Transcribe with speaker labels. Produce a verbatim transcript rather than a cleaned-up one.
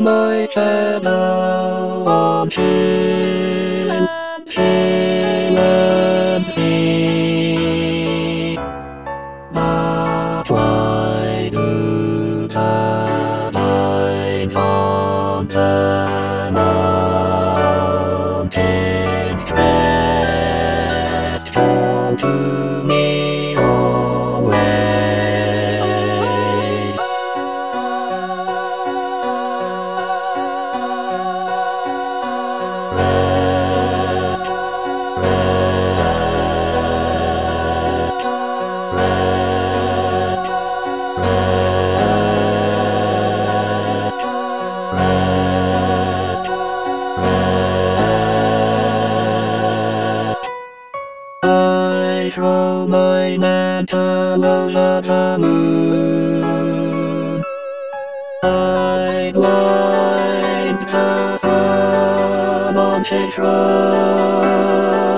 Speaker 1: my shadow on hill and hill and sea. But why do the lines on the mountains crest come to me always? Rest, rest, rest, rest, rest, rest. I throw my mantle over the moon. I blind the sun on his throne.